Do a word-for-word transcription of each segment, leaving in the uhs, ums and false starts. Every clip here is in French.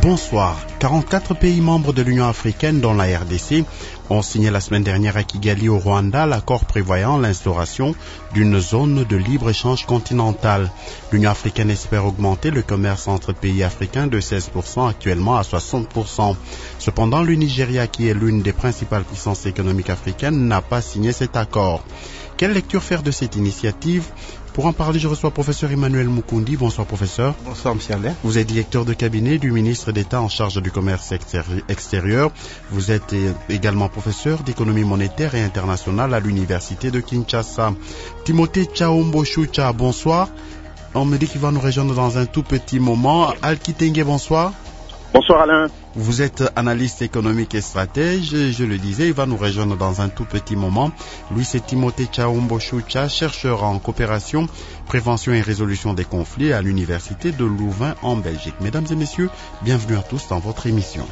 Bonsoir. quarante-quatre pays membres de l'Union africaine, dont la R D C, ont signé la semaine dernière à Kigali au Rwanda l'accord prévoyant l'instauration d'une zone de libre-échange continentale. L'Union africaine espère augmenter le commerce entre pays africains de seize pour cent actuellement à soixante pour cent. Cependant, le Nigeria, qui est l'une des principales puissances économiques africaines, n'a pas signé cet accord. Quelle lecture faire de cette initiative ? Pour en parler, je reçois professeur Emmanuel Mukundi. Bonsoir professeur. Bonsoir monsieur Alain. Vous êtes directeur de cabinet du ministre d'État en charge du commerce extérieur. Vous êtes également professeur d'économie monétaire et internationale à l'université de Kinshasa. Timothée Tchaombo Choucha, bonsoir. On me dit qu'il va nous rejoindre dans un tout petit moment. Al-Kitenge, bonsoir. Bonsoir Alain. Vous êtes analyste économique et stratège, je le disais, il va nous rejoindre dans un tout petit moment. Lui, c'est Timothée Tchaombo Choucha, chercheur en coopération, prévention et résolution des conflits à l'université de Louvain en Belgique. Mesdames et messieurs, bienvenue à tous dans votre émission.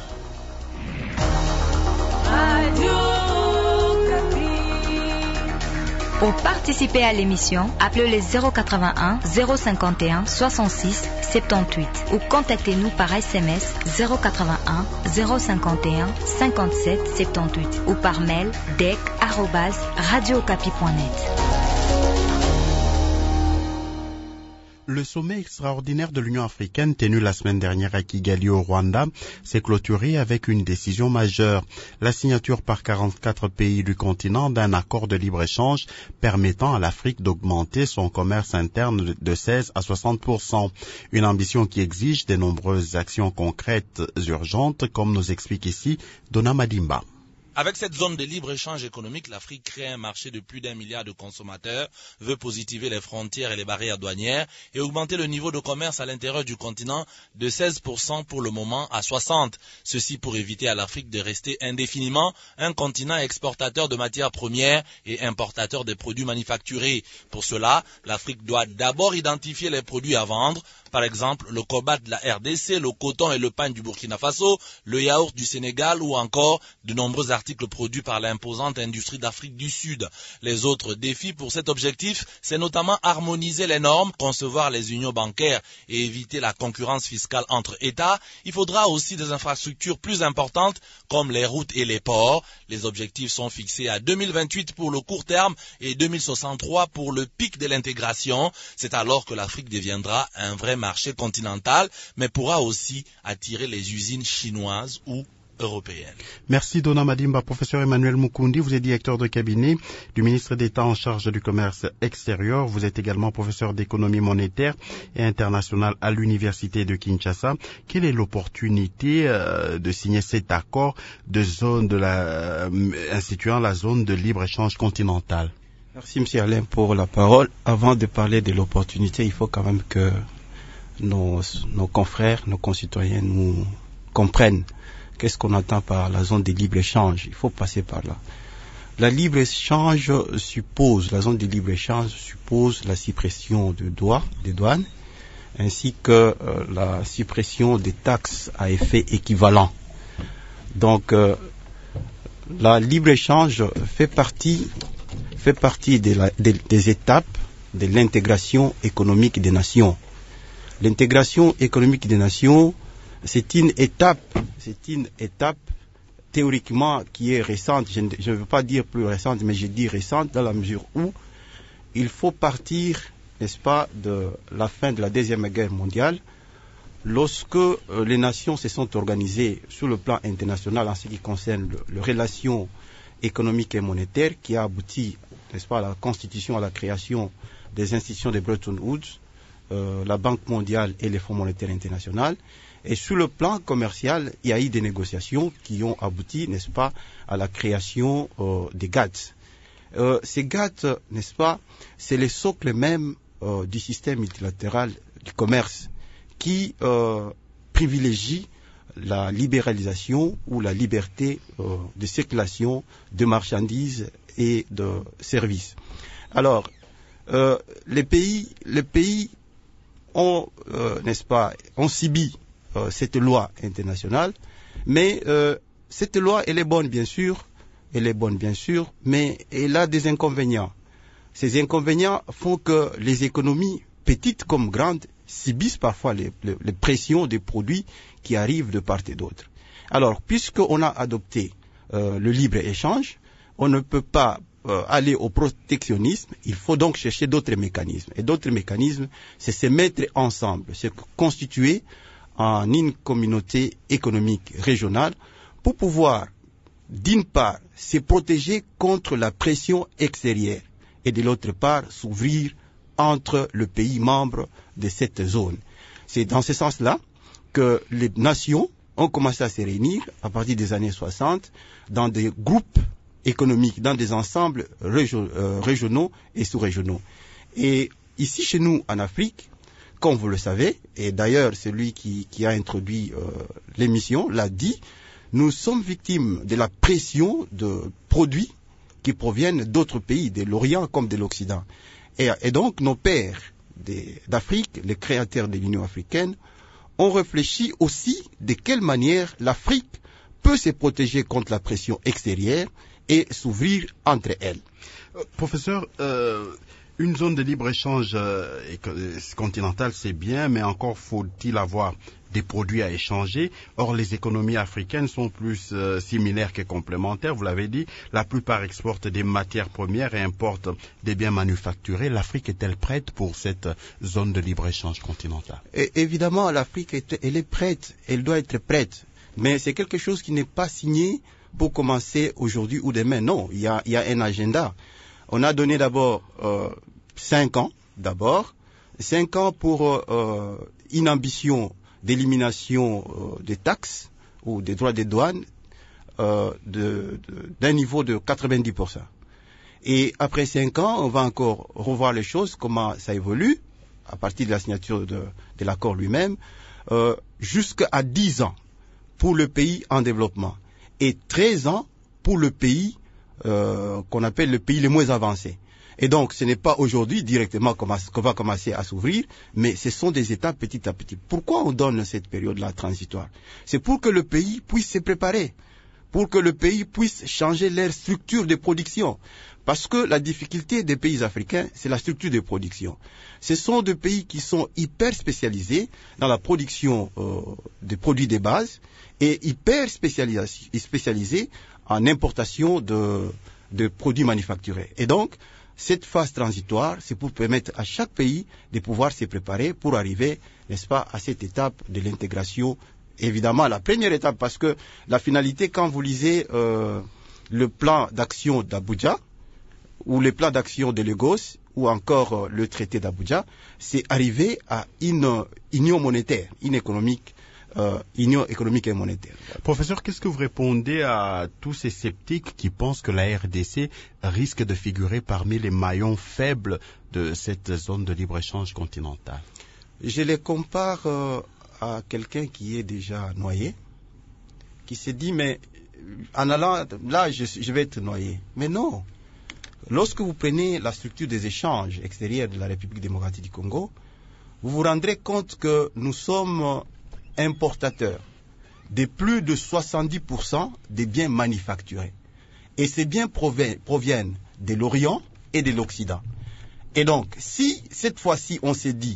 Pour participer à l'émission, appelez le zéro quatre-vingt-un zéro cinquante et un soixante-six soixante-dix-huit ou contactez-nous par S M S zéro quatre-vingt-un zéro cinquante et un cinquante-sept soixante-dix-huit ou par mail d e c arobase radio okapi point net. Le sommet extraordinaire de l'Union africaine tenu la semaine dernière à Kigali au Rwanda s'est clôturé avec une décision majeure, la signature par quarante-quatre pays du continent d'un accord de libre-échange permettant à l'Afrique d'augmenter son commerce interne de seize à soixante pour cent. Une ambition qui exige de nombreuses actions concrètes urgentes, comme nous explique ici Donna Madimba. Avec cette zone de libre-échange économique, l'Afrique crée un marché de plus d'un milliard de consommateurs, veut positiver les frontières et les barrières douanières et augmenter le niveau de commerce à l'intérieur du continent de seize pour cent pour le moment à soixante pour cent. Ceci pour éviter à l'Afrique de rester indéfiniment un continent exportateur de matières premières et importateur des produits manufacturés. Pour cela, l'Afrique doit d'abord identifier les produits à vendre, par exemple le cobat de la R D C, le coton et le pain du Burkina Faso, le yaourt du Sénégal ou encore de nombreux articles articles produits par l'imposante industrie d'Afrique du Sud. Les autres défis pour cet objectif, c'est notamment harmoniser les normes, concevoir les unions bancaires et éviter la concurrence fiscale entre États. Il faudra aussi des infrastructures plus importantes comme les routes et les ports. Les objectifs sont fixés à deux mille vingt-huit pour le court terme et deux mille soixante-trois pour le pic de l'intégration. C'est alors que l'Afrique deviendra un vrai marché continental, mais pourra aussi attirer les usines chinoises ou européenne. Merci Donna Madimba. Professeur Emmanuel Mukundi, vous êtes directeur de cabinet du ministre d'État en charge du commerce extérieur. Vous êtes également professeur d'économie monétaire et internationale à l'université de Kinshasa. Quelle est l'opportunité euh, de signer cet accord de zone de la euh, instituant la zone de libre-échange continentale? Merci M. Alain pour la parole. Avant de parler de l'opportunité, il faut quand même que nos, nos confrères, nos concitoyens nous comprennent. Qu'est-ce qu'on entend par la zone de libre-échange? Il faut passer par là. La libre-échange suppose, la zone de libre-échange suppose la suppression de droits, des douanes, ainsi que euh, la suppression des taxes à effet équivalent. Donc, euh, la libre-échange fait partie, fait partie de la, de, des étapes de l'intégration économique des nations. L'intégration économique des nations, c'est une étape, c'est une étape théoriquement qui est récente, je ne veux pas dire plus récente, mais je dis récente dans la mesure où il faut partir, n'est-ce pas, de la fin de la Deuxième Guerre mondiale, lorsque euh, les nations se sont organisées sur le plan international en ce qui concerne le, les relations économiques et monétaires, qui a abouti, n'est-ce pas, à la constitution, à la création des institutions de Bretton Woods, euh, la Banque mondiale et les Fonds monétaires internationaux. Et sur le plan commercial, il y a eu des négociations qui ont abouti, n'est-ce pas, à la création euh, des GATT. Euh, ces GATT, n'est-ce pas, c'est le socle même euh, du système multilatéral du commerce qui euh, privilégie la libéralisation ou la liberté euh, de circulation de marchandises et de services. Alors, euh, les pays, les pays ont, euh, n'est-ce pas, ont subi Euh, cette loi internationale, mais euh, cette loi, elle est bonne bien sûr, elle est bonne bien sûr, mais elle a des inconvénients. Ces inconvénients font que les économies, petites comme grandes, subissent parfois les, les, les pressions des produits qui arrivent de part et d'autre. Alors, puisqu'on a adopté euh, le libre-échange, on ne peut pas euh, aller au protectionnisme, il faut donc chercher d'autres mécanismes. Et d'autres mécanismes, c'est se mettre ensemble, c'est constituer en une communauté économique régionale pour pouvoir, d'une part, se protéger contre la pression extérieure et de l'autre part, s'ouvrir entre les pays membres de cette zone. C'est dans ce sens-là que les nations ont commencé à se réunir à partir des années soixante dans des groupes économiques, dans des ensembles régio- euh, régionaux et sous-régionaux. Et ici, chez nous, en Afrique, comme vous le savez, et d'ailleurs celui qui, qui a introduit euh, l'émission l'a dit, nous sommes victimes de la pression de produits qui proviennent d'autres pays, de l'Orient comme de l'Occident. Et, et donc, nos pères des, d'Afrique, les créateurs de l'Union africaine, ont réfléchi aussi de quelle manière l'Afrique peut se protéger contre la pression extérieure et s'ouvrir entre elles. Euh, professeur, euh, une zone de libre-échange euh, continentale, c'est bien, mais encore faut-il avoir des produits à échanger. Or, les économies africaines sont plus euh, similaires que complémentaires. Vous l'avez dit, la plupart exportent des matières premières et importent des biens manufacturés. L'Afrique est-elle prête pour cette zone de libre-échange continentale? Et évidemment, l'Afrique, est, elle est prête. Elle doit être prête. Mais c'est quelque chose qui n'est pas signé pour commencer aujourd'hui ou demain. Non, il y a, il y a un agenda. On a donné d'abord euh, cinq ans, d'abord. Cinq ans pour euh, une ambition d'élimination euh, des taxes ou des droits de douane euh, de, de, d'un niveau de quatre-vingt-dix pour cent. Et après cinq ans, on va encore revoir les choses, comment ça évolue, à partir de la signature de, de l'accord lui-même, euh, jusqu'à dix ans pour le pays en développement et treize ans pour le pays euh, qu'on appelle le pays les moins avancés. Et donc, ce n'est pas aujourd'hui directement qu'on va commencer à s'ouvrir, mais ce sont des étapes petit à petit. Pourquoi on donne cette période-là transitoire? C'est pour que le pays puisse se préparer, pour que le pays puisse changer leur structure de production. Parce que la difficulté des pays africains, c'est la structure de production. Ce sont des pays qui sont hyper spécialisés dans la production euh, des produits de base et hyper spécialisés, spécialisés en importation de, de produits manufacturés. Et donc, cette phase transitoire, c'est pour permettre à chaque pays de pouvoir se préparer pour arriver, n'est-ce pas, à cette étape de l'intégration. Évidemment, la première étape, parce que la finalité, quand vous lisez euh, le plan d'action d'Abuja, ou le plan d'action de Lagos, ou encore euh, le traité d'Abuja, c'est arriver à une euh, union monétaire, une économique, euh, union économique et monétaire. Professeur, qu'est-ce que vous répondez à tous ces sceptiques qui pensent que la R D C risque de figurer parmi les maillons faibles de cette zone de libre-échange continentale? Je les compare euh, à quelqu'un qui est déjà noyé, qui se dit, mais en allant là, je, je vais être noyé. Mais non. Lorsque vous prenez la structure des échanges extérieurs de la République démocratique du Congo, vous vous rendrez compte que nous sommes importateurs de plus de soixante-dix pour cent des biens manufacturés. Et ces biens proviennent de l'Orient et de l'Occident. Et donc, si cette fois-ci on s'est dit,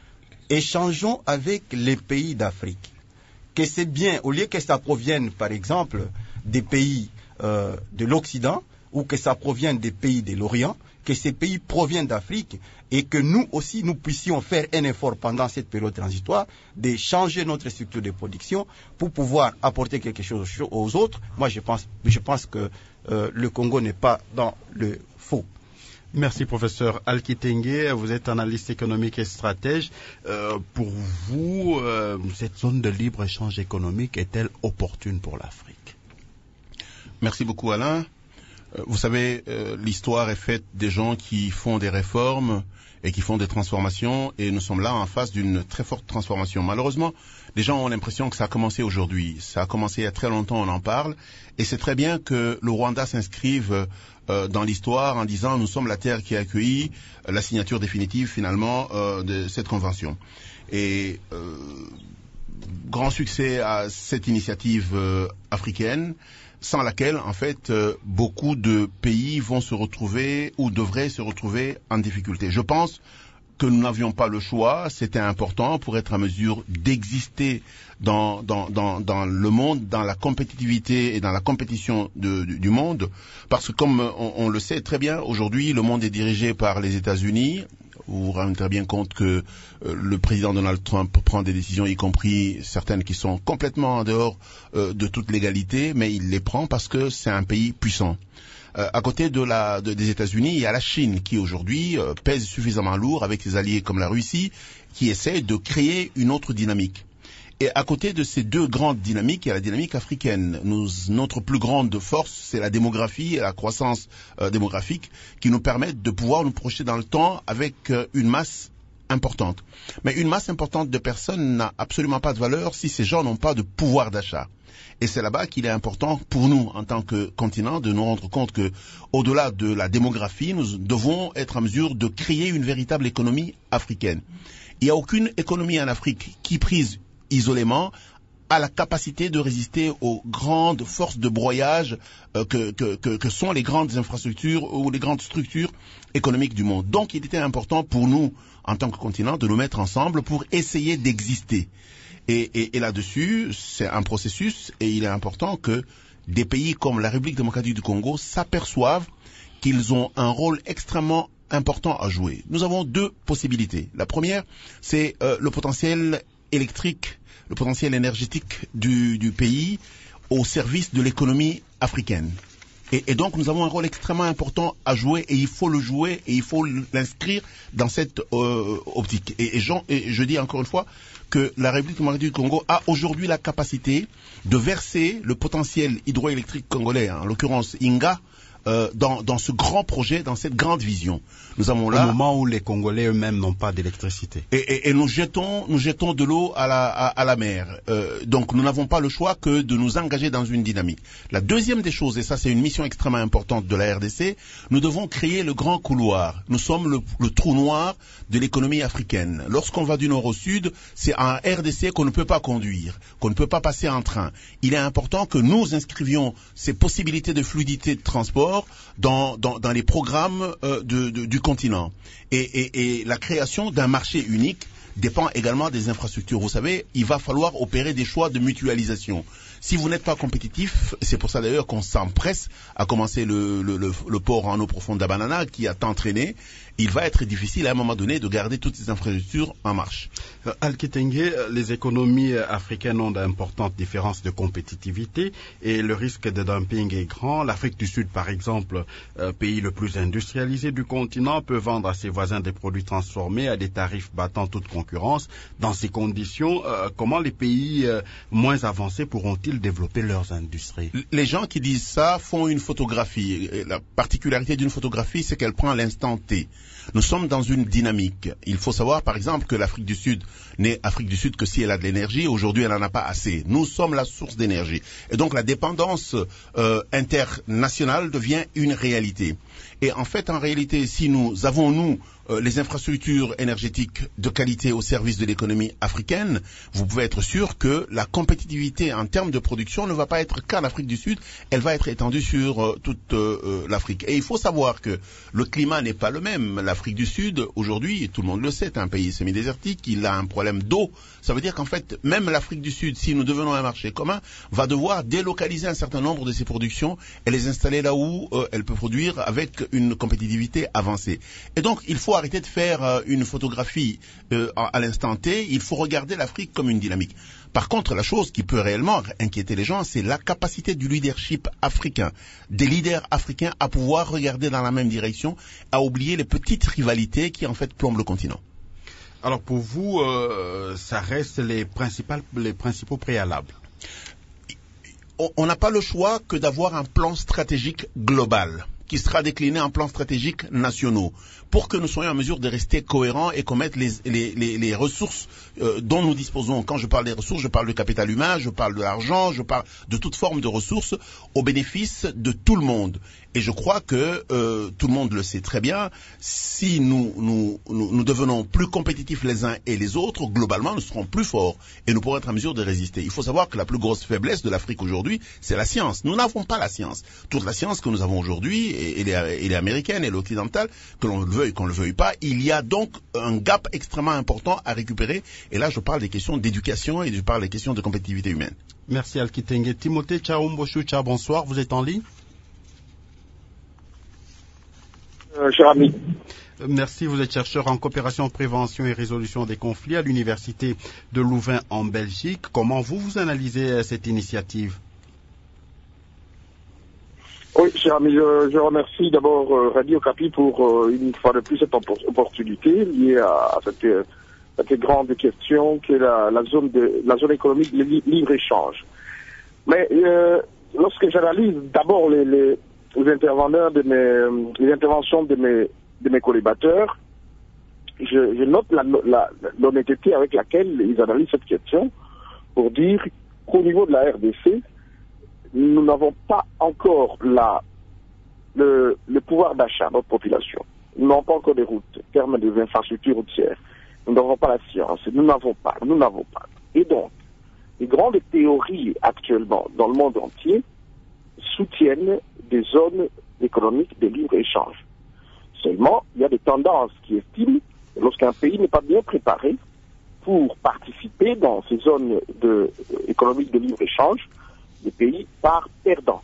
échangeons avec les pays d'Afrique, que ces biens, au lieu que ça provienne par exemple des pays euh, de l'Occident, ou que ça provienne des pays de l'Orient, que ces pays proviennent d'Afrique et que nous aussi, nous puissions faire un effort pendant cette période transitoire de changer notre structure de production pour pouvoir apporter quelque chose aux autres. Moi, je pense, je pense que euh, le Congo n'est pas dans le faux. Merci, professeur Alkitenge. Vous êtes analyste économique et stratège. Euh, pour vous, euh, cette zone de libre-échange économique est-elle opportune pour l'Afrique? Merci beaucoup, Alain. Vous savez, euh, l'histoire est faite des gens qui font des réformes et qui font des transformations, et nous sommes là en face d'une très forte transformation. Malheureusement, les gens ont l'impression que ça a commencé aujourd'hui. Ça a commencé il y a très longtemps, on en parle, et c'est très bien que le Rwanda s'inscrive euh, dans l'histoire en disant nous sommes la terre qui a accueilli la signature définitive finalement euh, de cette convention. Et euh, grand succès à cette initiative euh, africaine, sans laquelle, en fait, euh, beaucoup de pays vont se retrouver ou devraient se retrouver en difficulté. Je pense que nous n'avions pas le choix, c'était important pour être à mesure d'exister dans, dans, dans, dans le monde, dans la compétitivité et dans la compétition de, du, du monde, parce que comme on, on le sait très bien, aujourd'hui, le monde est dirigé par les États-Unis. Vous vous rendez très bien compte que euh, le président Donald Trump prend des décisions, y compris certaines qui sont complètement en dehors euh, de toute légalité, mais il les prend parce que c'est un pays puissant. Euh, à côté de la, de, des États-Unis, il y a la Chine qui aujourd'hui euh, pèse suffisamment lourd avec ses alliés comme la Russie, qui essaie de créer une autre dynamique. Et à côté de ces deux grandes dynamiques, il y a la dynamique africaine. Nous, notre plus grande force, c'est la démographie et la croissance euh, démographique qui nous permettent de pouvoir nous projeter dans le temps avec euh, une masse importante. Mais une masse importante de personnes n'a absolument pas de valeur si ces gens n'ont pas de pouvoir d'achat. Et c'est là-bas qu'il est important pour nous, en tant que continent, de nous rendre compte que, au-delà de la démographie, nous devons être en mesure de créer une véritable économie africaine. Il n'y a aucune économie en Afrique qui, prise isolément, a la capacité de résister aux grandes forces de broyage euh, que, que, que, que sont les grandes infrastructures ou les grandes structures économiques du monde. Donc il était important pour nous, en tant que continent, de nous mettre ensemble pour essayer d'exister. Et, et, et là-dessus, c'est un processus et il est important que des pays comme la République démocratique du Congo s'aperçoivent qu'ils ont un rôle extrêmement important à jouer. Nous avons deux possibilités. La première, c'est euh, le potentiel électrique, le potentiel énergétique du, du pays au service de l'économie africaine. Et, et donc nous avons un rôle extrêmement important à jouer et il faut le jouer et il faut l'inscrire dans cette euh, optique. Et, et, Jean, et je dis encore une fois que la République démocratique du Congo a aujourd'hui la capacité de verser le potentiel hydroélectrique congolais, en l'occurrence Inga, Euh, dans, dans ce grand projet, dans cette grande vision. Nous avons là, au moment où les Congolais eux-mêmes n'ont pas d'électricité. Et, et, et nous jetons, nous jetons de l'eau à la, à, à la mer. Euh, donc nous n'avons pas le choix que de nous engager dans une dynamique. La deuxième des choses, et ça c'est une mission extrêmement importante de la R D C, nous devons créer le grand couloir. Nous sommes le, le trou noir de l'économie africaine. Lorsqu'on va du nord au sud, c'est en R D C qu'on ne peut pas conduire, qu'on ne peut pas passer en train. Il est important que nous inscrivions ces possibilités de fluidité de transport Dans, dans, dans les programmes euh, de, de, du continent. Et, et, et la création d'un marché unique dépend également des infrastructures. Vous savez, il va falloir opérer des choix de mutualisation. Si vous n'êtes pas compétitif, c'est pour ça d'ailleurs qu'on s'empresse à commencer le, le, le, le port en eau profonde d'Abanana qui a tant traîné. Il va être difficile à un moment donné de garder toutes ces infrastructures en marche. Al-Kitenge, les économies africaines ont d'importantes différences de compétitivité et le risque de dumping est grand. L'Afrique du Sud, par exemple, euh, pays le plus industrialisé du continent, peut vendre à ses voisins des produits transformés à des tarifs battant toute concurrence. Dans ces conditions, euh, comment les pays euh, moins avancés pourront-ils développer leurs industries? Les gens qui disent ça font une photographie. La particularité d'une photographie, c'est qu'elle prend l'instant T. Nous sommes dans une dynamique. Il faut savoir, par exemple, que l'Afrique du Sud n'est Afrique du Sud que si elle a de l'énergie. Aujourd'hui, elle n'en a pas assez. Nous sommes la source d'énergie. Et donc, la dépendance euh, internationale devient une réalité. Et en fait, en réalité, si nous avons, nous, euh, les infrastructures énergétiques de qualité au service de l'économie africaine, vous pouvez être sûr que la compétitivité en termes de production ne va pas être qu'en Afrique du Sud, elle va être étendue sur euh, toute euh, l'Afrique. Et il faut savoir que le climat n'est pas le même. L'Afrique du Sud, aujourd'hui, tout le monde le sait, est un pays semi-désertique, il a un problème d'eau. Ça veut dire qu'en fait, même l'Afrique du Sud, si nous devenons un marché commun, va devoir délocaliser un certain nombre de ses productions et les installer là où euh, elle peut produire avec une compétitivité avancée. Et donc, il faut arrêter de faire euh, une photographie euh, à l'instant T, il faut regarder l'Afrique comme une dynamique. Par contre, la chose qui peut réellement inquiéter les gens, c'est la capacité du leadership africain, des leaders africains à pouvoir regarder dans la même direction, à oublier les petites rivalités qui en fait plombent le continent. Alors pour vous, euh, ça reste les, principales, les principaux préalables. On n'a pas le choix que d'avoir un plan stratégique global qui sera décliné en plans stratégiques nationaux pour que nous soyons en mesure de rester cohérents et qu'on mette les, les, les, les ressources euh, dont nous disposons. Quand je parle des ressources, je parle de capital humain, je parle de l'argent, je parle de toute forme de ressources au bénéfice de tout le monde. Et je crois que euh, tout le monde le sait très bien, si nous, nous, nous, nous devenons plus compétitifs les uns et les autres, globalement, nous serons plus forts et nous pourrons être en mesure de résister. Il faut savoir que la plus grosse faiblesse de l'Afrique aujourd'hui, c'est la science. Nous n'avons pas la science. Toute la science que nous avons aujourd'hui, elle est, elle est américaine, elle est occidentale, que l'on le veuille, qu'on ne le veuille pas. Il y a donc un gap extrêmement important à récupérer. Et là, je parle des questions d'éducation et je parle des questions de compétitivité humaine. Merci Alkitenge. Timothée Chaumbo-Choucha, bonsoir, vous êtes en ligne? Euh, cher ami. Merci, vous êtes chercheur en coopération, prévention et résolution des conflits à l'université de Louvain en Belgique. Comment vous, vous analysez cette initiative? Oui, cher ami, je, je remercie d'abord euh, Radio Okapi pour euh, une fois de plus cette opportunité liée à, à cette, euh, cette grande question qui est la, la zone de la zone économique de libre-échange. Mais euh, lorsque j'analyse d'abord les, les les intervenants de mes, les interventions de mes, de mes collaborateurs, je, je note la, la, l'honnêteté avec laquelle ils analysent cette question pour dire qu'au niveau de la R D C, nous n'avons pas encore la, le, le pouvoir d'achat de notre population. Nous n'avons pas encore des routes, en termes des infrastructures routières. Nous n'avons pas la science, nous n'avons pas, nous n'avons pas. Et donc, les grandes théories actuellement dans le monde entier soutiennent des zones économiques de libre-échange. Seulement, il y a des tendances qui estiment que lorsqu'un pays n'est pas bien préparé pour participer dans ces zones de, euh, économiques de libre-échange, le pays part perdant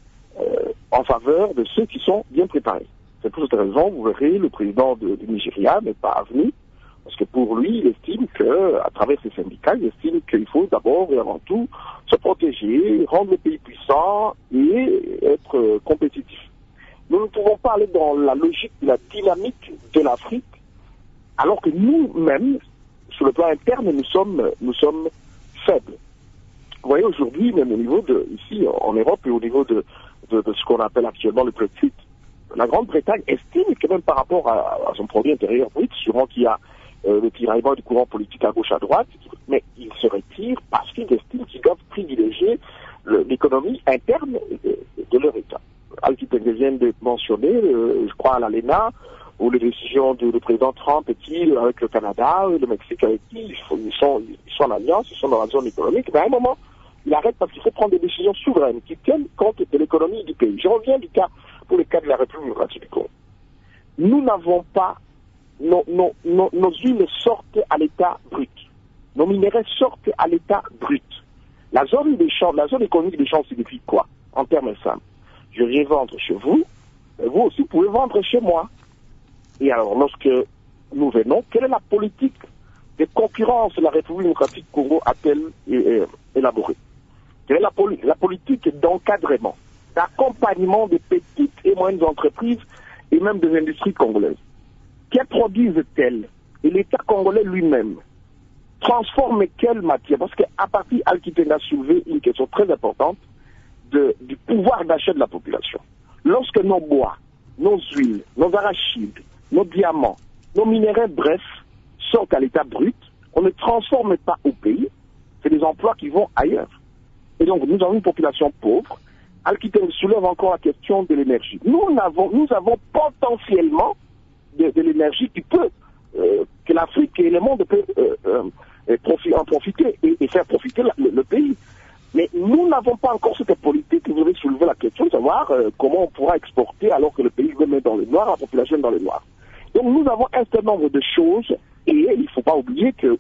euh, en faveur de ceux qui sont bien préparés. C'est pour cette raison, vous verrez, le président de, du Nigeria n'est pas venu, parce que pour lui, il estime que, à travers ses syndicats, il estime qu'il faut d'abord et avant tout se protéger, rendre le pays puissant et être euh, compétitif. Nous ne pouvons pas aller dans la logique de la dynamique de l'Afrique, alors que nous-mêmes, sur le plan interne, nous sommes, nous sommes faibles. Vous voyez, aujourd'hui, même au niveau de, ici, en Europe et au niveau de, de, de ce qu'on appelle actuellement le Brexit, la Grande-Bretagne estime que même par rapport à, à son produit intérieur brut, sûrement qu'il y a Euh, le tiraillement du courant politique à gauche à droite, mais ils se retirent parce qu'ils estiment qu'ils doivent privilégier le, l'économie interne de, de leur État. Alkitenge vient de mentionner, euh, je crois à l'ALENA, ou les décisions du président Trump et qui, avec le Canada, le Mexique avec qui, ils, faut, ils, sont, ils sont en alliance, ils sont dans la zone économique, mais à un moment, il arrête parce qu'il faut prendre des décisions souveraines qui tiennent compte de l'économie du pays. Je reviens du cas, pour le cas de la République démocratique du Congo. Nous n'avons pas Nos, nos, nos, nos huiles sortent à l'état brut. Nos minéraux sortent à l'état brut. La zone d'échange, la zone économique d'échange signifie quoi? En termes simples. Je viens vendre chez vous, vous aussi pouvez vendre chez moi. Et alors, lorsque nous venons, quelle est la politique de concurrence que la République démocratique du Congo a-t-elle élaborée? Quelle est la, poli- la politique d'encadrement, d'accompagnement des petites et moyennes entreprises et même des industries congolaises? Que produisent-elles? Et l'État congolais lui-même transforme quelle matière? Parce qu'à partir Alkitenge a soulevé une question très importante de, du pouvoir d'achat de la population. Lorsque nos bois, nos huiles, nos arachides, nos diamants, nos minéraux, bref, sortent à l'état brut, on ne transforme pas au pays, c'est des emplois qui vont ailleurs. Et donc nous avons une population pauvre. Alkitenge soulève encore la question de l'énergie. Nous avons, nous avons potentiellement De, de l'énergie qui peut, euh, que l'Afrique et le monde peut euh, euh, profi- en profiter et, et faire profiter la, le, le pays. Mais nous n'avons pas encore cette politique. Vous avez soulevé la question de savoir euh, comment on pourra exporter alors que le pays veut mettre dans le noir, la population est dans le noir. Donc nous avons un certain nombre de choses et il ne faut pas oublier que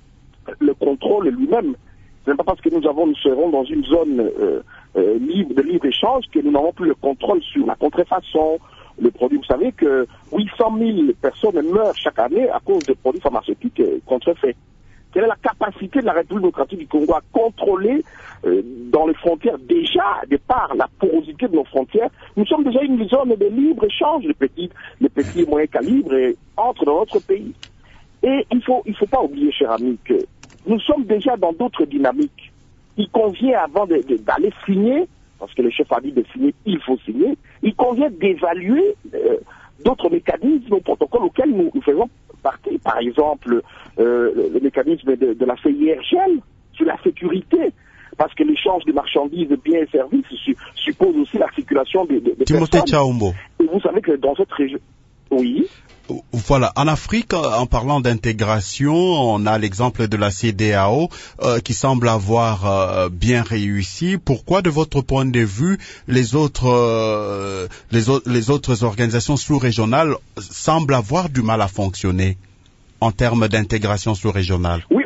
le contrôle lui-même, ce n'est pas parce que nous avons, nous serons dans une zone euh, euh, libre, de libre-échange que nous n'avons plus le contrôle sur la contrefaçon, le produit. Vous savez que huit cent mille personnes meurent chaque année à cause de produits pharmaceutiques contrefaits. Quelle est la capacité de la République démocratique du Congo à contrôler euh, dans les frontières, déjà, de par la porosité de nos frontières? Nous sommes déjà une zone de libre-échange, les petits, les petits et moyens calibres et entrent dans notre pays. Et il faut, il faut pas oublier, cher ami, que nous sommes déjà dans d'autres dynamiques. Il convient, avant de, de, d'aller signer, parce que le chef a dit de signer, il faut signer, il convient d'évaluer euh, d'autres mécanismes ou protocoles auxquels nous, nous faisons partie. Par exemple, euh, le, le mécanisme de, de la C I R G L sur la sécurité. parce que l'échange de marchandises, de biens et services su, suppose aussi la circulation des de, de Timothée Tchaombo. Et vous savez que dans cette région... Oui. Voilà, en Afrique, en parlant d'intégration, on a l'exemple de la C D A O euh, qui semble avoir euh, bien réussi. Pourquoi, de votre point de vue, les autres, euh, les, au les autres organisations sous-régionales semblent avoir du mal à fonctionner en termes d'intégration sous-régionale? Oui.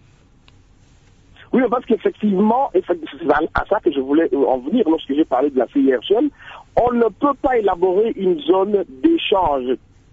Oui, parce qu'effectivement, c'est à ça que je voulais en venir lorsque j'ai parlé de la C I R G L. On ne peut pas élaborer une zone d'échange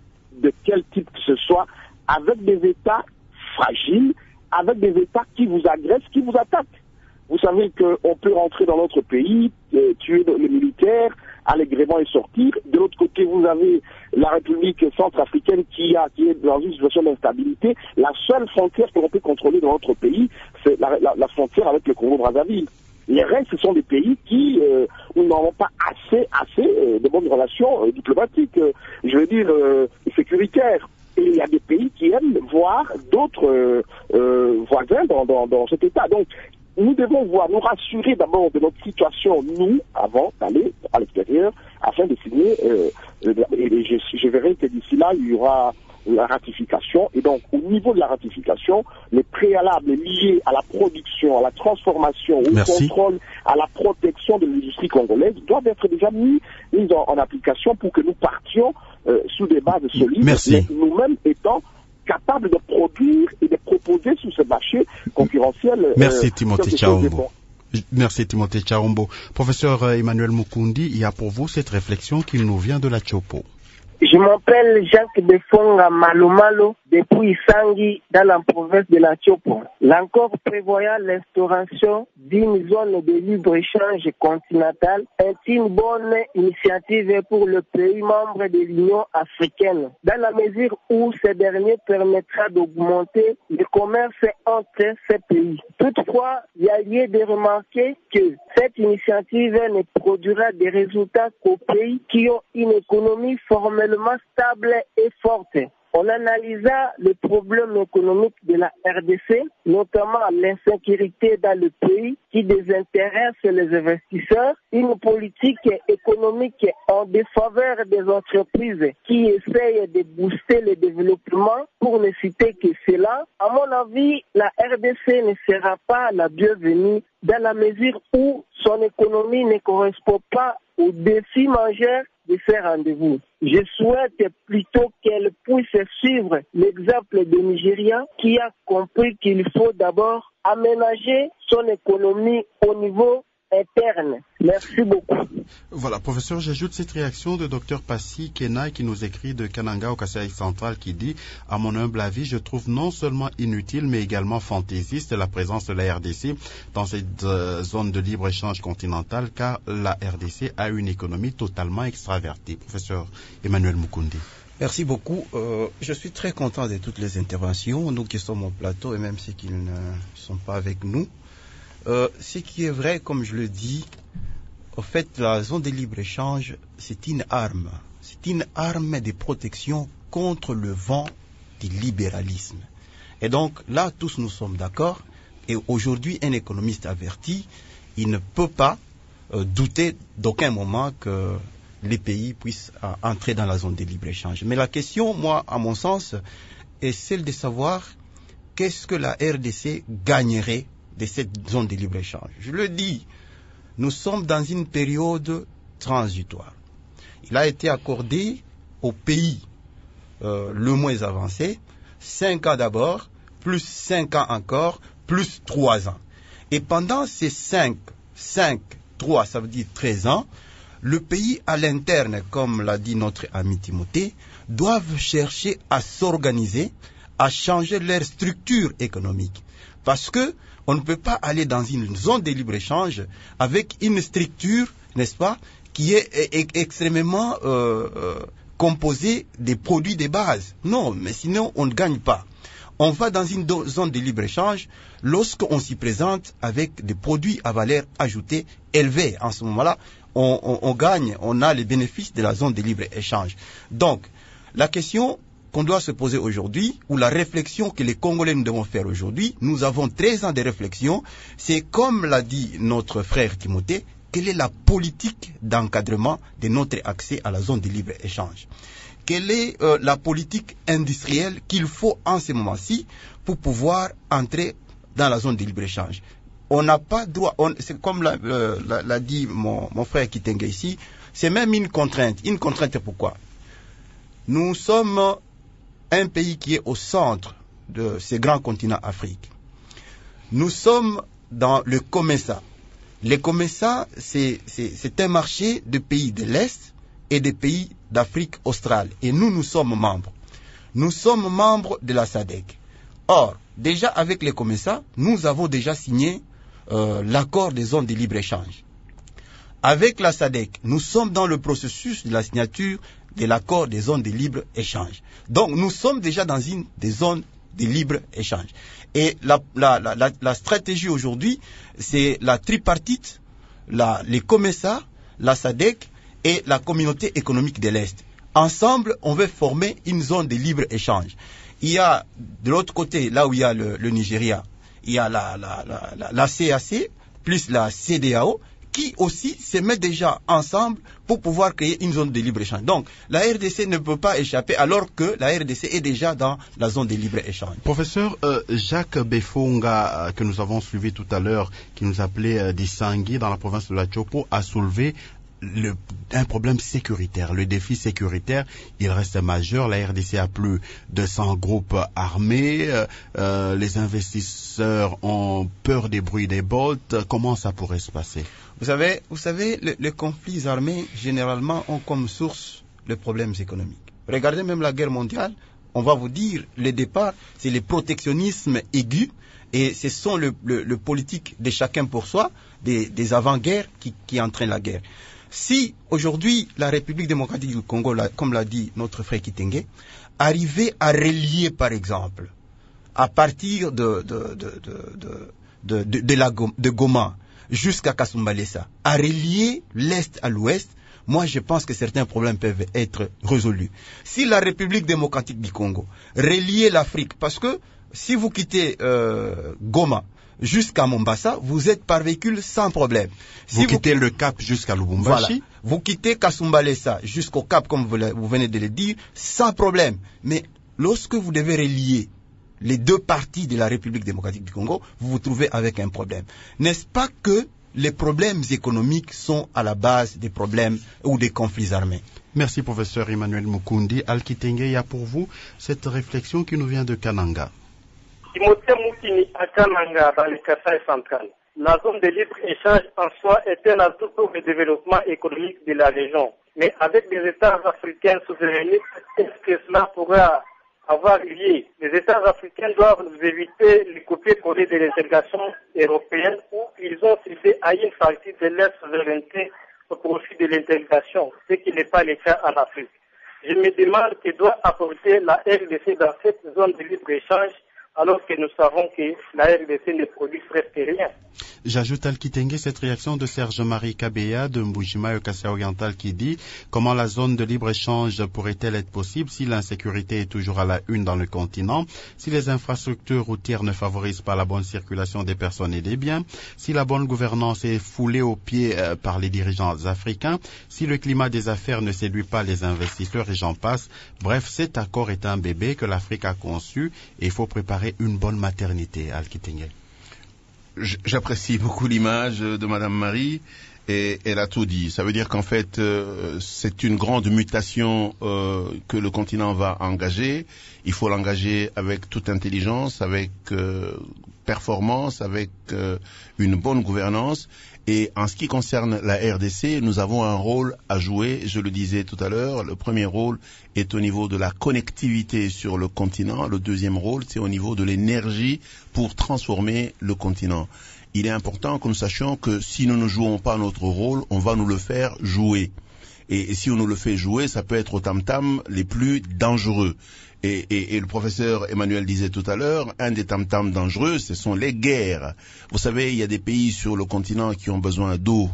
de quel type que ce soit, avec des États fragiles, avec des États qui vous agressent, qui vous attaquent. Vous savez qu'on peut rentrer dans notre pays, euh, tuer les militaires, allègrement et sortir. De l'autre côté, vous avez la République centrafricaine qui, a, qui est dans une situation d'instabilité. La seule frontière que l'on peut contrôler dans notre pays, c'est la, la, la frontière avec le Congo-Brazzaville. Les restes, ce sont des pays qui euh, n'ont pas assez, assez euh, de bonnes relations euh, diplomatiques, euh, je veux dire, euh, sécuritaires. Et il y a des pays qui aiment voir d'autres euh, euh, voisins dans, dans, dans cet état. Donc, nous devons voir, nous rassurer d'abord de notre situation, nous, avant d'aller à l'extérieur, afin de signer. Euh, et je, je verrai que d'ici là, il y aura la ratification. Et donc, au niveau de la ratification, les préalables liés à la production, à la transformation, au Merci. contrôle, à la protection de l'industrie congolaise doivent être déjà mis, mis en, en application pour que nous partions euh, sous des bases solides, Merci. mais nous-mêmes étant capables de produire et de proposer sur ce marché concurrentiel. Merci euh, Timothée Tchaombo. Merci Timothée Tchaombo. Professeur Emmanuel Mukundi, il y a pour vous cette réflexion qui nous vient de la Tchopo. Je m'appelle Jacques Defonga Malomalo depuis Sangui dans la province de la Tchopo. L'accord prévoyant l'instauration d'une zone de libre-échange continentale est une bonne initiative pour le pays membre de l'Union africaine, dans la mesure où ce dernier permettra d'augmenter le commerce entre ces pays. Toutefois, il y a lieu de remarquer que cette initiative ne produira des résultats qu'aux pays qui ont une économie formellement stable et forte. On analysa le problème économique de la R D C, notamment l'insécurité dans le pays qui désintéresse les investisseurs, une politique économique en défaveur des entreprises qui essayent de booster le développement, pour ne citer que cela. À mon avis, la R D C ne sera pas la bienvenue dans la mesure où son économie ne correspond pas aux défis majeurs de ces rendez-vous. Je souhaite plutôt qu'elle puisse suivre l'exemple de Nigeria qui a compris qu'il faut d'abord aménager son économie au niveau interne. Merci beaucoup. Voilà, professeur, j'ajoute cette réaction de docteur Passy Kena qui nous écrit de Kananga au Kasaï central qui dit « À mon humble avis, je trouve non seulement inutile mais également fantaisiste la présence de la R D C dans cette euh, zone de libre-échange continentale car la R D C a une économie totalement extravertie. » Professeur Emmanuel Mukundi. Merci beaucoup. Euh, je suis très content de toutes les interventions, nous qui sommes au plateau et même ceux qui ne sont pas avec nous. Euh, ce qui est vrai, comme je le dis, au fait, la zone de libre-échange, c'est une arme. C'est une arme de protection contre le vent du libéralisme. Et donc, là, tous nous sommes d'accord. Et aujourd'hui, un économiste averti, il ne peut pas euh, douter d'aucun moment que les pays puissent euh, entrer dans la zone de libre-échange. Mais la question, moi, à mon sens, est celle de savoir qu'est-ce que la R D C gagnerait de cette zone de libre-échange. Je le dis, nous sommes dans une période transitoire. Il a été accordé aux pays euh, le moins avancé, cinq ans d'abord, plus cinq ans encore, plus trois ans. Et pendant ces cinq, cinq, trois, ça veut dire treize ans, le pays à l'interne, comme l'a dit notre ami Timothée, doivent chercher à s'organiser, à changer leur structure économique. Parce que on ne peut pas aller dans une zone de libre-échange avec une structure, n'est-ce pas, qui est, est, est extrêmement euh, euh, composée des produits de base. Non, mais sinon on ne gagne pas. On va dans une do- zone de libre-échange lorsqu'on s'y présente avec des produits à valeur ajoutée élevée. En ce moment-là, on, on, on gagne, on a les bénéfices de la zone de libre-échange. Donc, la question qu'on doit se poser aujourd'hui, ou la réflexion que les Congolais nous devons faire aujourd'hui, nous avons treize ans de réflexion, c'est comme l'a dit notre frère Timothée, quelle est la politique d'encadrement de notre accès à la zone de libre-échange? Quelle est euh, la politique industrielle qu'il faut en ce moment-ci pour pouvoir entrer dans la zone de libre-échange? On n'a pas droit, on, c'est comme l'a, euh, l'a, l'a dit mon, mon frère Kitenge ici, c'est même une contrainte. Une contrainte pourquoi? Nous sommes un pays qui est au centre de ce grand continent Afrique. Nous sommes dans le COMESA. Le COMESA, c'est, c'est, c'est un marché de pays de l'Est et des pays d'Afrique australe. Et nous, nous sommes membres. Nous sommes membres de la S A D C. Or, déjà avec le COMESA, nous avons déjà signé euh, l'accord des zones de libre-échange. Avec la S A D C, nous sommes dans le processus de la signature de l'accord des zones de libre-échange. Donc, nous sommes déjà dans une des zones de libre-échange. Et la, la, la, la, la stratégie aujourd'hui, c'est la tripartite, la, les COMESA, la S A D C et la communauté économique de l'Est. Ensemble, on veut former une zone de libre-échange. Il y a, de l'autre côté, là où il y a le, le Nigeria, il y a la, la, la, la, la C A C, plus la C D A O, qui aussi se mettent déjà ensemble pour pouvoir créer une zone de libre-échange. Donc, la R D C ne peut pas échapper alors que la R D C est déjà dans la zone de libre-échange. Professeur euh, Jacques Befonga, euh, que nous avons suivi tout à l'heure, qui nous appelait euh, d'Issangui dans la province de la Chopo, a soulevé le, un problème sécuritaire. Le défi sécuritaire, il reste majeur. La R D C a plus de cent groupes armés. Euh, les investisseurs ont peur des bruits des bottes. Comment ça pourrait se passer? Vous savez, vous savez, le, les conflits armés, généralement, ont comme source les problèmes économiques. Regardez même la guerre mondiale, on va vous dire, le départ, c'est le protectionnisme aigu, et ce sont le, le, le politique de chacun pour soi, des, des avant-guerres qui, qui entraînent la guerre. Si, aujourd'hui, la République démocratique du Congo, la, comme l'a dit notre frère Kitenge, arrivait à relier, par exemple, à partir de, de, de, de, de, de, de, de, la, de Goma, jusqu'à Kasumbalesa, à relier l'Est à l'Ouest, moi je pense que certains problèmes peuvent être résolus. Si la République démocratique du Congo reliait l'Afrique, parce que si vous quittez euh, Goma jusqu'à Mombasa, vous êtes par véhicule sans problème. Si vous, vous quittez vous... le Cap jusqu'à Lubumbashi, voilà. Vous quittez Kasumbalesa jusqu'au Cap, comme vous, vous venez de le dire, sans problème. Mais lorsque vous devez relier les deux parties de la République démocratique du Congo, vous vous trouvez avec un problème. N'est-ce pas que les problèmes économiques sont à la base des problèmes ou des conflits armés? Merci, professeur Emmanuel Mukundi. Al-Kitenge, il y a pour vous cette réflexion qui nous vient de Kananga. Timothée Moukini à Kananga, dans le Kasaï central. La zone de libre-échange en soi est un atout pour le développement économique de la région. Mais avec des États africains souverainistes, est-ce que cela pourra avoir lieu? Les États africains doivent éviter le copier-coller de l'intégration européenne où ils ont cédé à une partie de leur souveraineté au profit de l'intégration, ce qui n'est pas le cas en Afrique. Je me demande que doit apporter la R D C dans cette zone de libre-échange alors que nous savons que la R D C ne produit presque rien. J'ajoute à Kitenge cette réaction de Serge-Marie Kabeya de Mbujima au Kassai oriental qui dit comment la zone de libre-échange pourrait-elle être possible si l'insécurité est toujours à la une dans le continent, si les infrastructures routières ne favorisent pas la bonne circulation des personnes et des biens, si la bonne gouvernance est foulée aux pieds euh, par les dirigeants africains, si le climat des affaires ne séduit pas les investisseurs et j'en passe. Bref, cet accord est un bébé que l'Afrique a conçu et il faut préparer une bonne maternité. Al-Kitenge. J'apprécie beaucoup l'image de Madame Marie et elle a tout dit. Ça veut dire qu'en fait, euh, c'est une grande mutation euh, que le continent va engager. Il faut l'engager avec toute intelligence, avec euh, performance, avec euh, une bonne gouvernance. Et en ce qui concerne la R D C, nous avons un rôle à jouer. Je le disais tout à l'heure, le premier rôle est au niveau de la connectivité sur le continent. Le deuxième rôle, c'est au niveau de l'énergie pour transformer le continent. Il est important que nous sachions que si nous ne jouons pas notre rôle, on va nous le faire jouer. Et, et si on nous le fait jouer, ça peut être au tam-tam les plus dangereux. Et, et, et le professeur Emmanuel disait tout à l'heure, un des tam-tams dangereux, ce sont les guerres. Vous savez, il y a des pays sur le continent qui ont besoin d'eau,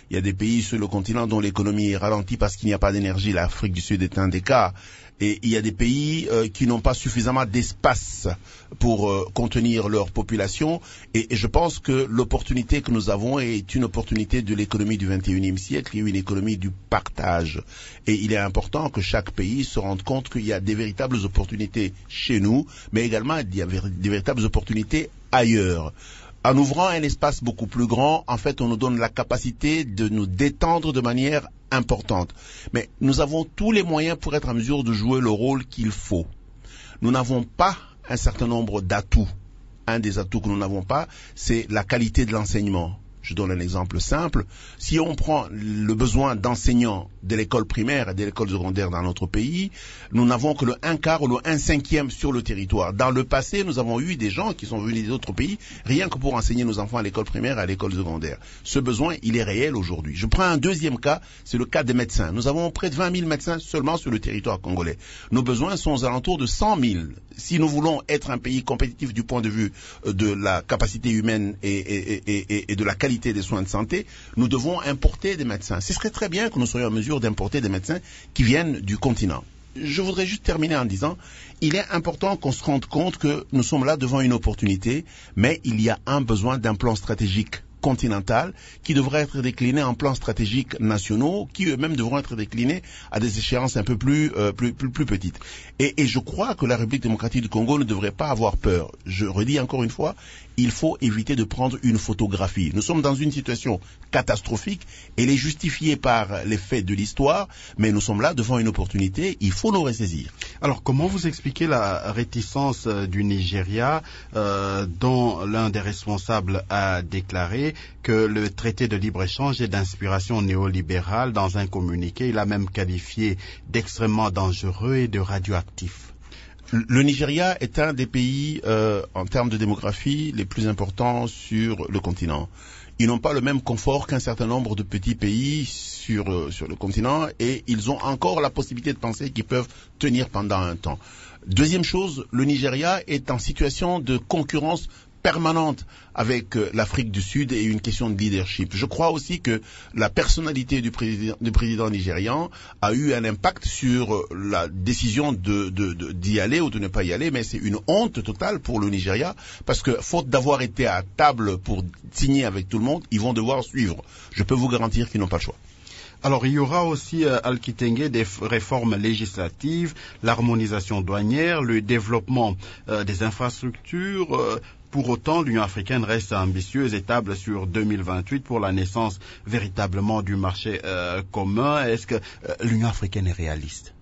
Il y a des pays sur le continent dont l'économie est ralentie parce qu'il n'y a pas d'énergie. L'Afrique du Sud est un des cas. Et il y a des pays euh, qui n'ont pas suffisamment d'espace pour euh, contenir leur population. Et, et je pense que l'opportunité que nous avons est une opportunité de l'économie du vingt et unième siècle, qui est une économie du partage. Et il est important que chaque pays se rende compte qu'il y a des véritables opportunités chez nous, mais également il y a des véritables opportunités ailleurs. En ouvrant un espace beaucoup plus grand, en fait, on nous donne la capacité de nous détendre de manière importante. Mais nous avons tous les moyens pour être en mesure de jouer le rôle qu'il faut. Nous n'avons pas un certain nombre d'atouts. Un des atouts que nous n'avons pas, c'est la qualité de l'enseignement. Je donne un exemple simple. Si on prend le besoin d'enseignants de l'école primaire et de l'école secondaire dans notre pays, nous n'avons que le un quart ou le un cinquième sur le territoire. Dans le passé, nous avons eu des gens qui sont venus d'autres pays, rien que pour enseigner nos enfants à l'école primaire et à l'école secondaire. Ce besoin, il est réel aujourd'hui. Je prends un deuxième cas, c'est le cas des médecins. Nous avons près de vingt mille médecins seulement sur le territoire congolais. Nos besoins sont aux alentours de cent mille. Si nous voulons être un pays compétitif du point de vue de la capacité humaine et, et, et, et, et de la qualité des soins de santé, nous devons importer des médecins. Ce serait très bien que nous soyons en mesure d'importer des médecins qui viennent du continent. Je voudrais juste terminer en disant, il est important qu'on se rende compte que nous sommes là devant une opportunité, mais il y a un besoin d'un plan stratégique continental qui devrait être décliné en plans stratégiques nationaux qui eux-mêmes devront être déclinés à des échéances un peu plus, euh, plus, plus, plus petites. Et, et je crois que la République démocratique du Congo ne devrait pas avoir peur. Je redis encore une fois, il faut éviter de prendre une photographie. Nous sommes dans une situation catastrophique, elle est justifiée par les faits de l'histoire, mais nous sommes là devant une opportunité, il faut nous ressaisir. Alors comment vous expliquez la réticence du Nigeria euh, dont l'un des responsables a déclaré que le traité de libre-échange est d'inspiration néolibérale? Dans un communiqué, il a même qualifié d'extrêmement dangereux et de radioactif. Le Nigeria est un des pays, euh, en termes de démographie, les plus importants sur le continent. Ils n'ont pas le même confort qu'un certain nombre de petits pays sur, euh, sur le continent et ils ont encore la possibilité de penser qu'ils peuvent tenir pendant un temps. Deuxième chose, le Nigeria est en situation de concurrence permanente avec euh, l'Afrique du Sud et une question de leadership. Je crois aussi que la personnalité du président, du président nigérian a eu un impact sur euh, la décision de, de, de, d'y aller ou de ne pas y aller, mais c'est une honte totale pour le Nigeria parce que faute d'avoir été à table pour signer avec tout le monde, ils vont devoir suivre. Je peux vous garantir qu'ils n'ont pas le choix. Alors, il y aura aussi, euh, Al-Kitenge, des réformes législatives, l'harmonisation douanière, le développement euh, des infrastructures. Euh, pour autant, l'Union africaine reste ambitieuse et table sur deux mille vingt-huit pour la naissance véritablement du marché euh, commun. Est-ce que euh, l'Union africaine est réaliste?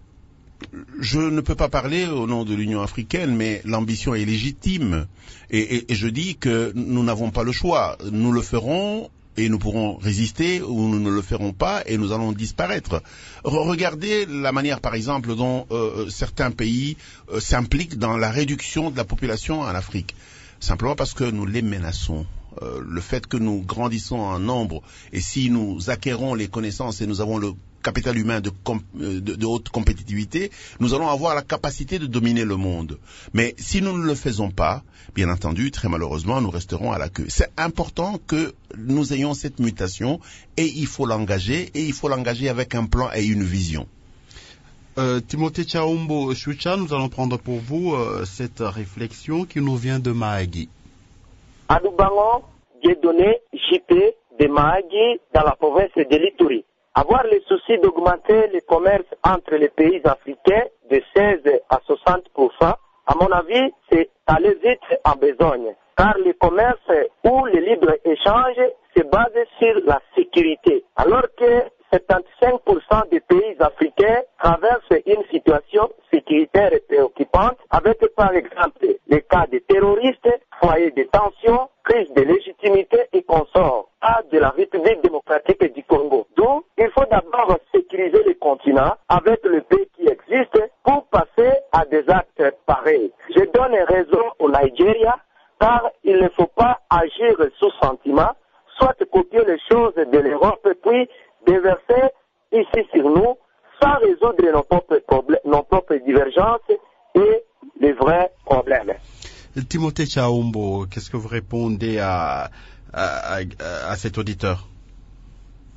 Je ne peux pas parler au nom de l'Union africaine, mais l'ambition est légitime. Et, et, et je dis que nous n'avons pas le choix. Nous le ferons et nous pourrons résister ou nous ne le ferons pas et nous allons disparaître. Regardez la manière, par exemple, dont euh, certains pays euh, s'impliquent dans la réduction de la population en Afrique. Simplement parce que nous les menaçons. Euh, le fait que nous grandissons en nombre et si nous acquérons les connaissances et nous avons le capital humain de, de, de haute compétitivité, nous allons avoir la capacité de dominer le monde. Mais si nous ne le faisons pas, bien entendu, très malheureusement, nous resterons à la queue. C'est important que nous ayons cette mutation et il faut l'engager et il faut l'engager avec un plan et une vision. Euh, Timothée Chaumbo Chucha, nous allons prendre pour vous euh, cette réflexion qui nous vient de Mahagi. Adoubango, Dieudonné, J P de Mahagi dans la province de l'Ituri. Avoir le souci d'augmenter le commerce entre les pays africains de seize à soixante pour cent, à mon avis, c'est aller vite en besogne. Car le commerce ou le libre-échange se base sur la sécurité. Alors que soixante-quinze pour cent des pays africains traversent une situation sécuritaire préoccupante avec par exemple les cas de terroristes, foyers de tension, crise de légitimité et consorts à de la République démocratique du Congo. Donc, il faut d'abord sécuriser le continent avec le pays qui existe pour passer à des actes pareils. Je donne raison au Nigeria car il ne faut pas agir sous sentiment, soit copier les choses de l'Europe puis déverser ici sur nous sans résoudre nos propres problèmes, nos propres divergences et les vrais problèmes. Timothée Chaumbo, qu'est-ce que vous répondez à, à, à, à cet auditeur?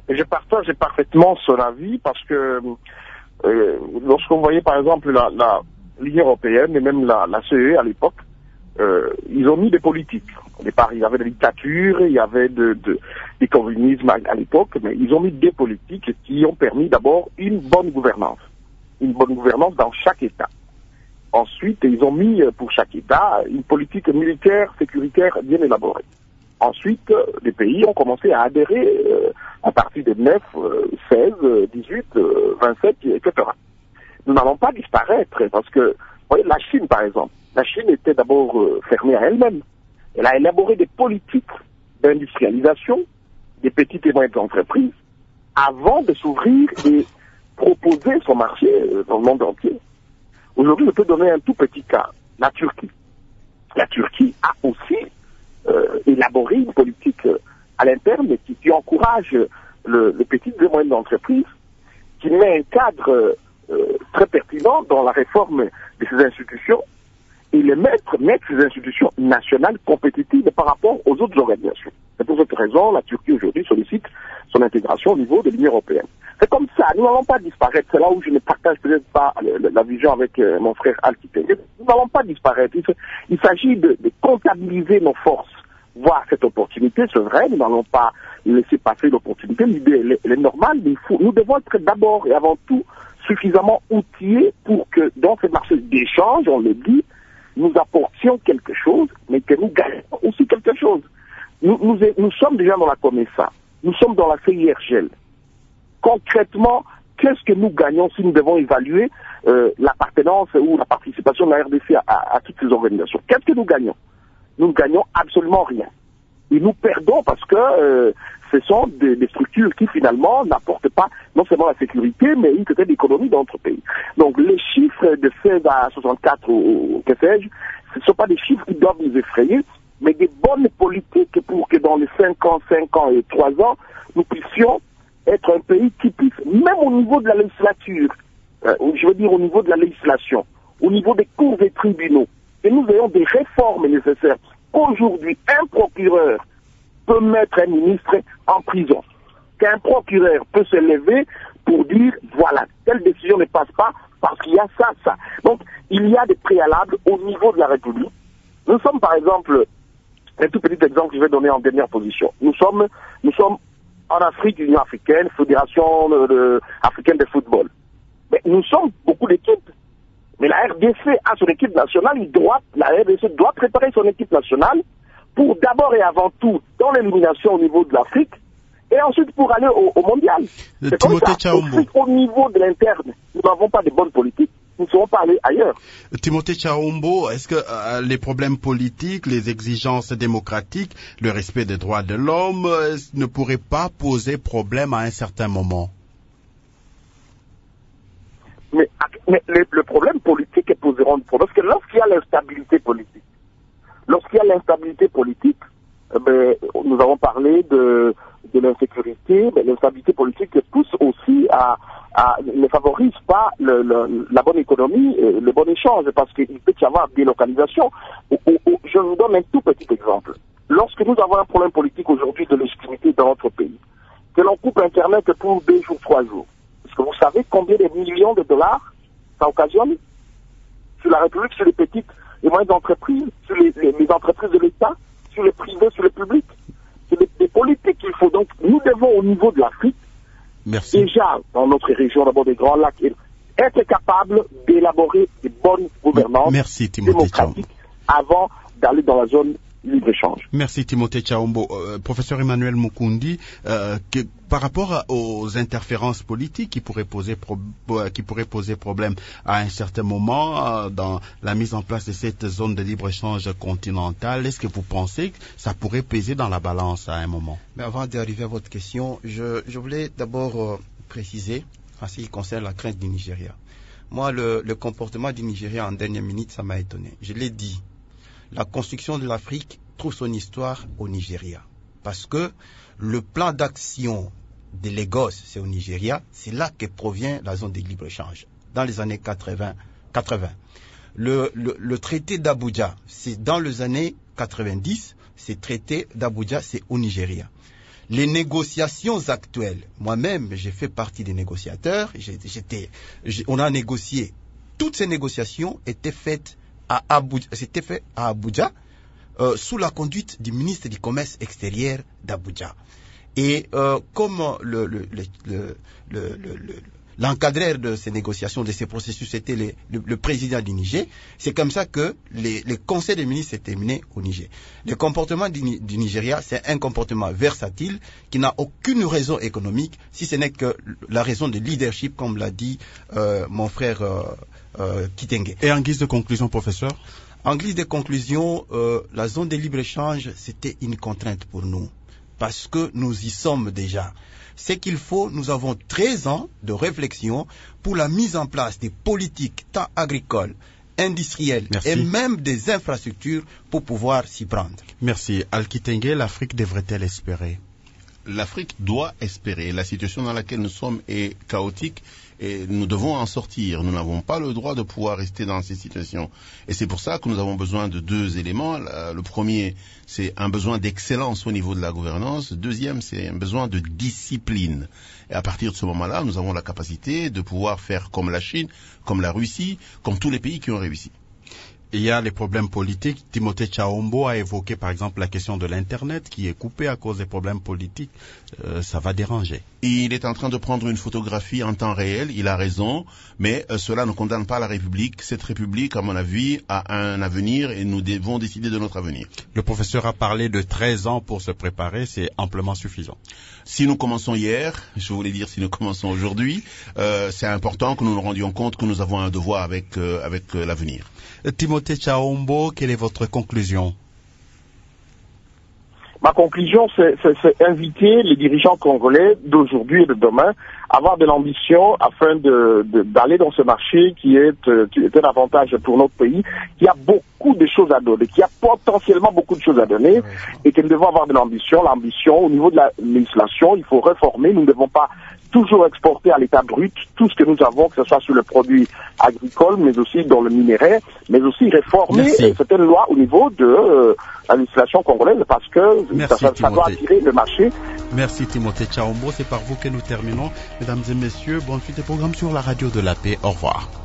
Et je partage parfaitement son avis parce que euh, lorsqu'on voyait par exemple la, la l'Union européenne et même la, la C E à l'époque, euh, ils ont mis des politiques. Au départ, il y avait des dictatures, il y avait de, de, des communismes à, à l'époque, mais ils ont mis des politiques qui ont permis d'abord une bonne gouvernance. Une bonne gouvernance dans chaque État. Ensuite, ils ont mis pour chaque État une politique militaire, sécuritaire bien élaborée. Ensuite, euh, les pays ont commencé à adhérer euh, à partir de neuf, euh, seize, dix-huit, euh, vingt-sept, et cetera. Nous n'allons pas disparaître parce que, vous voyez, la Chine par exemple, la Chine était d'abord euh, fermée à elle-même. Elle a élaboré des politiques d'industrialisation des petites et moyennes entreprises avant de s'ouvrir et proposer son marché euh, dans le monde entier. Aujourd'hui, je peux donner un tout petit cas, la Turquie. La Turquie a aussi euh, élaboré une politique euh, à l'interne qui, qui encourage le, les petites et moyennes entreprises, qui met un cadre euh, très pertinent dans la réforme de ces institutions et les mettre, mettre ces institutions nationales compétitives par rapport aux autres organisations. C'est pour cette raison, la Turquie aujourd'hui sollicite son intégration au niveau de l'Union européenne. C'est comme ça, nous n'allons pas disparaître. C'est là où je ne partage peut-être pas la vision avec euh, mon frère Alkité. Nous n'allons pas disparaître. Il, il s'agit de, de comptabiliser nos forces, voir cette opportunité. C'est vrai, nous n'allons pas laisser passer l'opportunité. L'idée, elle, elle est normale, mais il faut, nous devons être d'abord et avant tout suffisamment outillés pour que dans ce marché d'échange, on le dit, nous apportions quelque chose, mais que nous gagnions aussi quelque chose. Nous, nous, nous sommes déjà dans la COMESA, nous sommes dans la C I R G L. Concrètement, qu'est-ce que nous gagnons si nous devons évaluer euh, l'appartenance ou la participation de la R D C à, à, à toutes ces organisations? Qu'est-ce que nous gagnons? Nous ne gagnons absolument rien. Et nous perdons parce que euh, ce sont des, des structures qui finalement n'apportent pas non seulement la sécurité, mais une certaine économie dans notre pays. Donc les chiffres de seize à soixante-quatre ou, ou que sais-je, ce ne sont pas des chiffres qui doivent nous effrayer, mais des bonnes politiques pour que dans les cinq ans, cinq ans et trois ans, nous puissions être un pays qui puisse, même au niveau de la législature, euh, je veux dire au niveau de la législation, au niveau des cours des tribunaux, que nous ayons des réformes nécessaires. Aujourd'hui, un procureur peut mettre un ministre en prison. Qu'un procureur peut se lever pour dire, voilà, telle décision ne passe pas parce qu'il y a ça, ça. Donc, il y a des préalables au niveau de la République. Nous sommes, par exemple, un tout petit exemple que je vais donner en dernière position. Nous sommes, nous sommes en Afrique, Union africaine, Fédération de, de, africaine de football. Mais nous sommes beaucoup d'équipes. Mais la R D C a son équipe nationale, il doit, la R D C doit préparer son équipe nationale pour d'abord et avant tout dans l'élimination au niveau de l'Afrique et ensuite pour aller au, au mondial. C'est comme ça. Au niveau de l'interne, nous n'avons pas de bonnes politiques. Nous ne serons pas allés ailleurs. Timothée Tchaombo, est-ce que euh, les problèmes politiques, les exigences démocratiques, le respect des droits de l'homme euh, ne pourraient pas poser problème à un certain moment? Mais, mais le, le problème politique poseront un problème. Parce que lorsqu'il y a l'instabilité politique, lorsqu'il y a l'instabilité politique, eh ben, nous avons parlé de, de l'insécurité, mais l'instabilité politique pousse aussi à, à ne favorise pas le, le, la bonne économie, le bon échange, parce qu'il peut y avoir des localisations. Je vous donne un tout petit exemple. Lorsque nous avons un problème politique aujourd'hui de légitimité dans notre pays, que l'on coupe Internet pour deux jours, trois jours, est-ce que vous savez combien de millions de dollars ça occasionne sur la République, sur les petites et moyennes entreprises, sur les, les, les entreprises de l'État, sur les privés, sur le public? C'est des, des politiques qu'il faut. Donc, nous devons, au niveau de l'Afrique, Merci. déjà, dans notre région, d'abord des Grands Lacs, être capable d'élaborer des bonnes gouvernances Merci, démocratiques avant d'aller dans la zone libre-échange. Merci Timothée Tchaombo. Euh, professeur Emmanuel Mukundi, euh, que, par rapport à, aux interférences politiques qui pourraient poser pro, qui pourraient poser problème à un certain moment euh, dans la mise en place de cette zone de libre-échange continentale, est-ce que vous pensez que ça pourrait peser dans la balance à un moment? Mais avant d'arriver à votre question, je, je voulais d'abord euh, préciser en ce qui concerne la crainte du Nigeria. Moi, le, le comportement du Nigeria en dernière minute, ça m'a étonné. Je l'ai dit. La construction de l'Afrique trouve son histoire au Nigeria. Parce que le plan d'action de Lagos, c'est au Nigeria, c'est là que provient la zone de libre-échange, dans les années quatre-vingts. quatre-vingts. Le, le, le traité d'Abuja, c'est dans les années quatre-vingt-dix, ce traité d'Abuja, c'est au Nigeria. les négociations actuelles, moi-même, j'ai fait partie des négociateurs, j'étais, on a négocié, toutes ces négociations étaient faites à Abuja, c'était fait à Abuja, euh, sous la conduite du ministre du Commerce extérieur d'Abuja. Et euh, comme le, le, le, le, le, le l'encadreur de ces négociations, de ces processus, était le, le, le président du Niger. C'est comme ça que les, les conseils des ministres s'est terminé au Niger. Le comportement du, du Nigeria, c'est un comportement versatile qui n'a aucune raison économique, si ce n'est que la raison de leadership, comme l'a dit euh, mon frère euh, euh, Kitenge. Et en guise de conclusion, professeur? En guise de conclusion, euh, la zone de libre-échange, c'était une contrainte pour nous, parce que nous y sommes déjà. C'est qu'il faut, nous avons treize ans de réflexion pour la mise en place des politiques tant agricoles, industrielles Merci. Et même des infrastructures pour pouvoir s'y prendre. Merci. Al-Kitenge, l'Afrique devrait-elle espérer? L'Afrique doit espérer. La situation dans laquelle nous sommes est chaotique et nous devons en sortir. Nous n'avons pas le droit de pouvoir rester dans ces situations. Et c'est pour ça que nous avons besoin de deux éléments. Le premier, c'est un besoin d'excellence au niveau de la gouvernance. Le deuxième, c'est un besoin de discipline. Et à partir de ce moment-là, nous avons la capacité de pouvoir faire comme la Chine, comme la Russie, comme tous les pays qui ont réussi. Il y a les problèmes politiques. Timothée Tchaombo a évoqué par exemple la question de l'Internet qui est coupé à cause des problèmes politiques. Euh, ça va déranger. Il est en train de prendre une photographie en temps réel, il a raison, mais euh, cela ne condamne pas la République. Cette République, à mon avis, a un avenir et nous devons décider de notre avenir. Le professeur a parlé de treize ans pour se préparer, c'est amplement suffisant. Si nous commençons hier, je voulais dire si nous commençons aujourd'hui, euh, c'est important que nous nous rendions compte que nous avons un devoir avec, euh, avec euh, l'avenir. Timothée Tchaombo, quelle est votre conclusion? Ma conclusion, c'est inviter les dirigeants congolais d'aujourd'hui et de demain à avoir de l'ambition afin de, de, d'aller dans ce marché qui est, qui est un avantage pour notre pays, qui a beaucoup de choses à donner, qui a potentiellement beaucoup de choses à donner, oui. Et que nous devons avoir de l'ambition. L'ambition, au niveau de la législation, il faut réformer. Nous ne devons pas toujours exporter à l'état brut tout ce que nous avons, que ce soit sur le produit agricole, mais aussi dans le minerai, mais aussi réformer Merci. certaines lois au niveau de euh, la législation congolaise, parce que Merci, ça, ça doit attirer le marché. Merci Timothée Tchaombo, c'est par vous que nous terminons. Mesdames et messieurs, bonne suite des programmes sur la radio de la paix. Au revoir.